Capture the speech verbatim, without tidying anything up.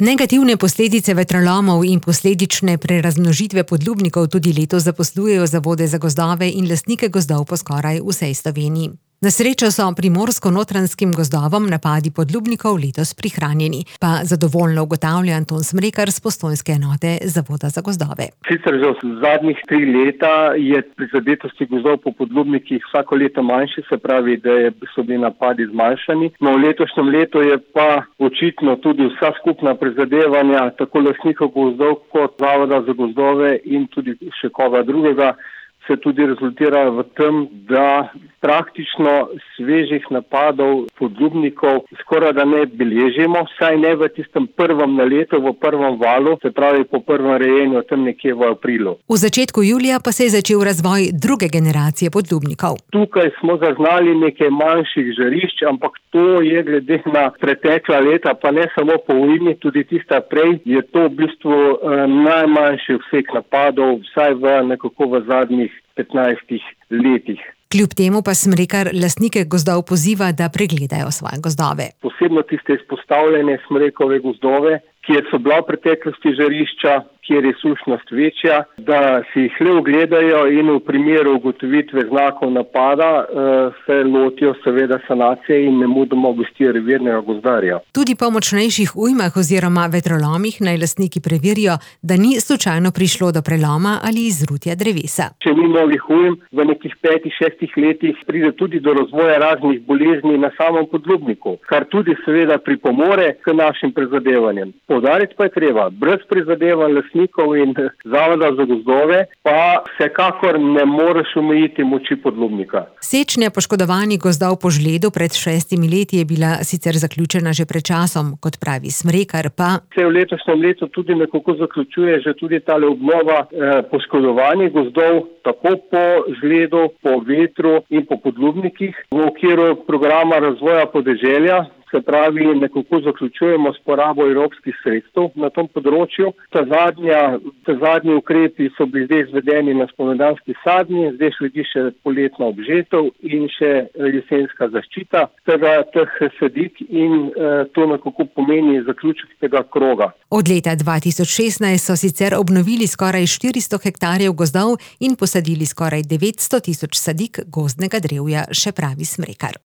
Negativne posledice vetrolomov in posledične prerazmnožitve podlubnikov tudi letos zaposlujejo zavode za gozdove in lastnike gozdov po skoraj vsej Sloveniji. Na srečo so primorsko-notranjskim gozdovom napadi podlubnikov letos prihranjeni, pa zadovoljno ugotavlja Anton Smrekar s postojnske enote Zavoda za gozdove. Sicer že v zadnjih tri leta je prizadetosti gozdov po podlubnikih vsako leto manjši, se pravi, da so bili napadi zmanjšani. No, v letošnjem letu je pa očitno tudi vsa skupna prizadevanja tako lastnikov gozdov kot Zavoda za gozdove in tudi še koga drugega se tudi rezultira v tem, da praktično svežih napadov podlubnikov skoraj da ne beležimo, saj ne v tistem prvem naletu, v prvem valu, se pravi po prvem rejenju, tam nekje v aprilu. V začetku julija pa se je začel razvoj druge generacije podlubnikov. Tukaj smo zaznali nekaj manjših žarišč, ampak to je glede na pretekla leta, pa ne samo po ujmi, tudi tista prej, je to v bistvu eh, najmanjši vseh napadov, vsaj v nekako v zadnjih petnajstih letih. Kljub temu pa Smrekar lastnike gozdov poziva, da pregledajo svoje gozdove. Posebno tiste izpostavljene smrekove gozdove, kjer so bila v preteklosti žarišča, kjer je sušnost večja, da si jih le ogledajo in v primeru ugotovitve znakov napada se lotijo seveda sanacije in nemudoma obvestijo revirnega gozdarja. Tudi po močnejših ujmah oziroma vetrolomih naj lastniki preverijo, da ni slučajno prišlo do preloma ali izrutja drevesa. Če ni novih ujm, v nekih petih, šestih letih pride tudi do razvoja raznih bolezni na samem podlubniku, kar tudi seveda pripomore k našim prizadevanjem. Poudariti pa je treba, brez prizadevanj lastnikov in Zavoda za gozdove pa vsekakor ne moreš omejiti moči podlubnika. Sečnja poškodovanih gozdov po žledu pred šestimi leti je bila sicer zaključena že pred časom, kot pravi Smrekar, pa se v letošnjem letu tudi nekako zaključuje že tudi tale obnova eh, poškodovanih gozdov, tako po žledu, po vetru in po podlubnikih v okviru programa razvoja podeželja. Se pravi, nekako zaključujemo s porabo evropskih sredstev na tom področju. Ta zadnja, ta zadnji ukrepi so bili zdaj izvedeni na spomladanski sadnji, zdaj sledi še poletna obžetev in še jesenska zaščita tega, teh sadik in eh, to nekako pomeni zaključek tega kroga. Od leta dva tisoč šestnajst so sicer obnovili skoraj štiristo hektarjev gozdov in posadili skoraj devetsto tisoč sadik gozdnega drevja, še pravi Smrekar.